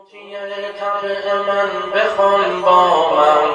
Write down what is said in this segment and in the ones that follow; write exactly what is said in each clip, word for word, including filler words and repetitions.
توی طبع من بخوان با من،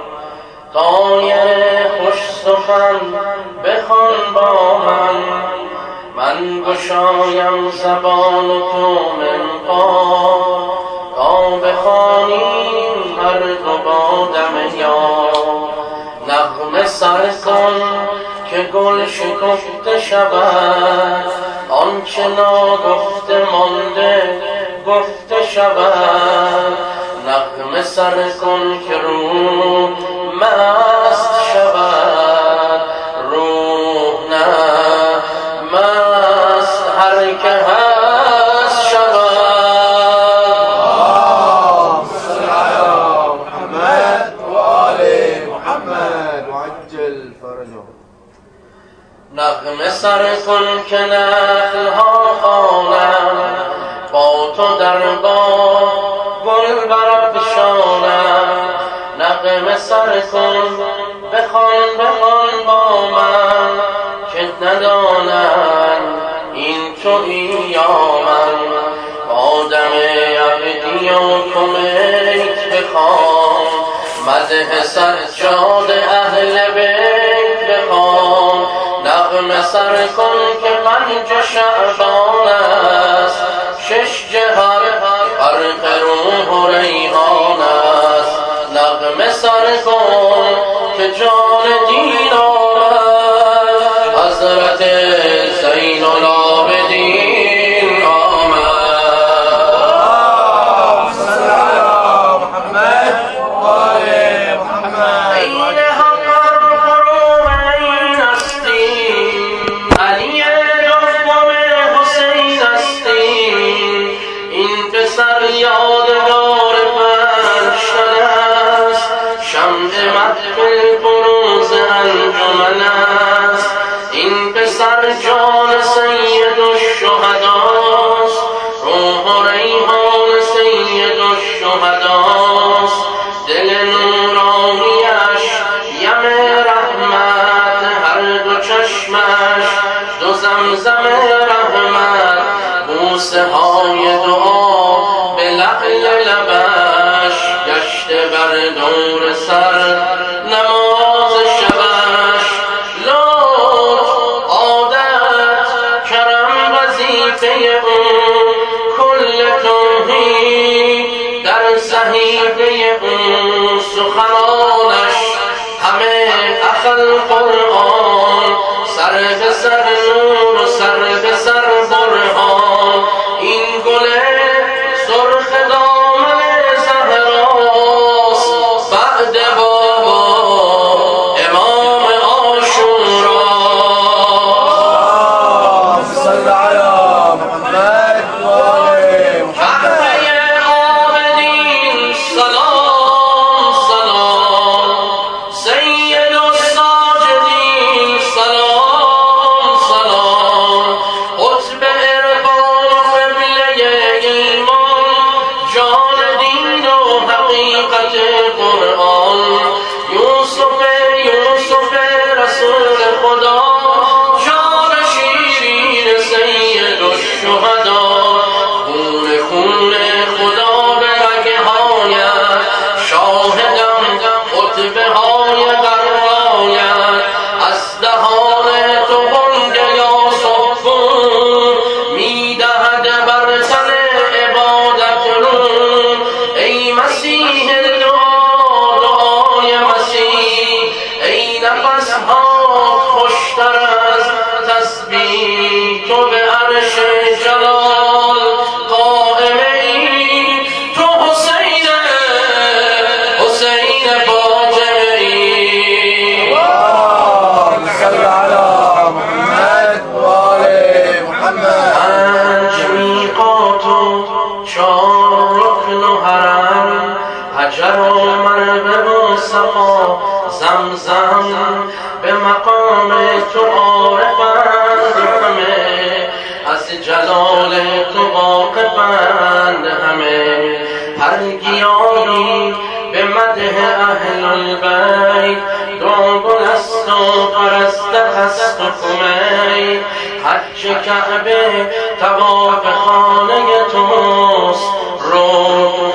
دایه خوش سخن بخوان با من. من گشایم زبان و تو منقار، تا بخوانیم هر دو با دم یار. نغمه سر کن که گل شکفته شود، آنچه ناگفته مانده گفته شود. نغمه سر کن که روح مست شود، روح نه مست هر که هست شود. صل علی محمد و آل محمد و عجل فرجهم. نغمه سر کن که نخلها خوانم، با تو در باغ گل برافشانم. نغمه سر کن بخوان بخوان با من، که ندانم این تویی یا من. آدم عبدی و کمیت بخوان، مدح سجاد اهل بیت بخوان. نغمه سر کن که پنج شعبان است، شش جهر غرق روح و ریحان است. نغمه سر کن که جان دین آمد، حضرت زین العابدین آمد. صل علی محمد و آل محمد. این حق رو این هستی، علی دوم حسین هستی. این پسر یادگار فرش شده است، شمع محفل بروز انجمن است. این پسر جان سید الشهداست، روح و ریحان سید الشهداست. دل نورانیش یم رحمت، هر دو چشمش دو زمزم رحمت. بوسه های دعا به لعل لبش، گشته بر دور سر نماز شبش. لطف عادت کرم وظیفه او، کل توحید در صحیفه او. سخنانش همه اخل قرآن، سر به سر نور و سر به سر برهان. این گل سرخ دامن زهراست، بعد بابا امام عاشورا. صل علی محمد و آل محمد. کعبه عابدین سلام سلام، سید الساجدین سلام سلام. قطب عرفان و قبله ایمان، جان دین و حقیقت قرآن. یوسف یوسف رسول خدا، جان شیرین سید الشهدا. خون خون خدا به رگهایت، شاهدم خطبه های برایت. از دهان تو بانگ یا صفون، میدهد بر تن عبادت رون. ای مسیح دعا دعای مسیح، ای نفسها خوشتر از تسبیح. تو به عرش جلال قائمه ای، تو حسین حسین فاطمه ای. صل علی محمد و آل محمد. پنج میقات و چار رکن و حرم، حجر و مربع و صفا زمزم. به مقام تو عارفند همه، از جلال تو واقفند همه. هر گیاهی به مدح اهل البیت، دنبال است و پرست هست و کمی. حج کعبه طواف خانه توست، رو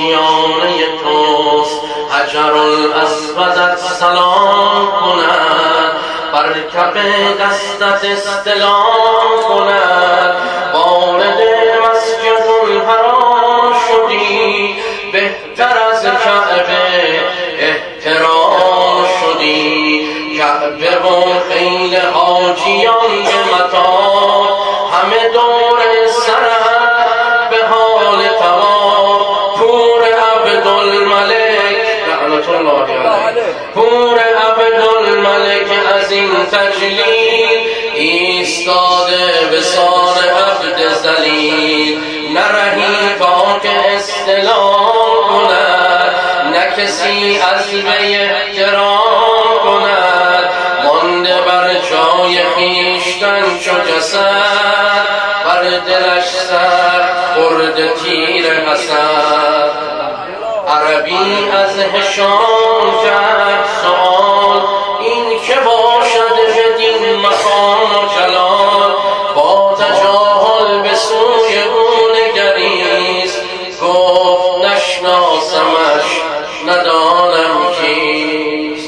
آشیانه توست. حجر الاسودت سلام کند، بر کف دستت استلام کند. وارد مسجد الحرام شدی، بهتر از کعبه احترام شدی. کعبه و خیل حاجیان به مطاف، همه دور سرت به حال طواف. پور عبدالملک لعنت الله علیه، پور عبدالملک از این تجلیل ایستاده به سان عبد ذلیل. نرهی تا که استلام کند، نه کسی از وی احترام کند. مانده بر جای خویشتن چو جسد، بر دلش سر خورده تیر حسد. عربی از هشام کرد سؤال، این که باشد بدین مقام و جلال. با تجاهل به سوی او نگریست، گفت نشناسمش ندانم کیست.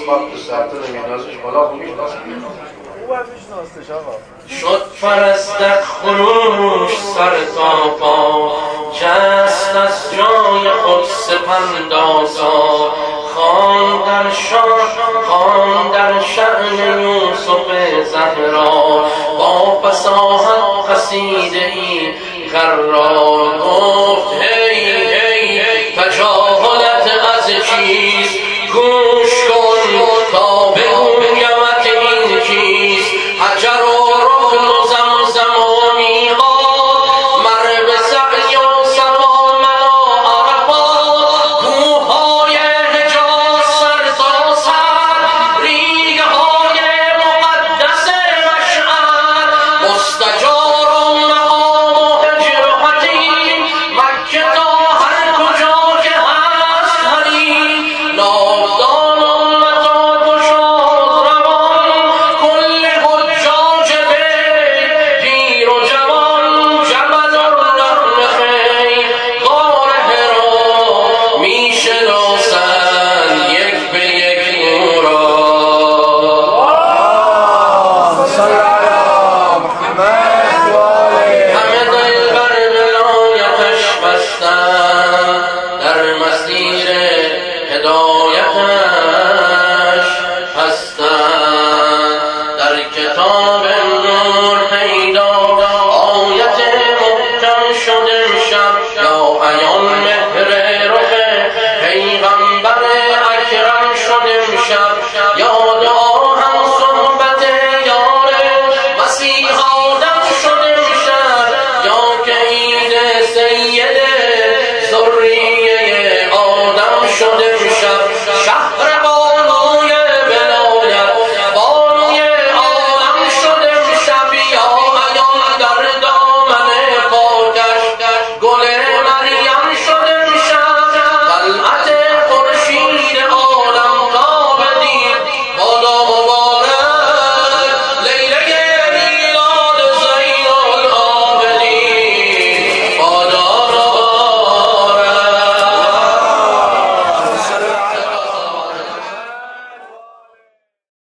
شد فرستک خروش سر تا پا، جست از جای خود سپندازا. خوان در شان خوان در شأن یوسف زهرا، با فصاحت قصیده ای قرار.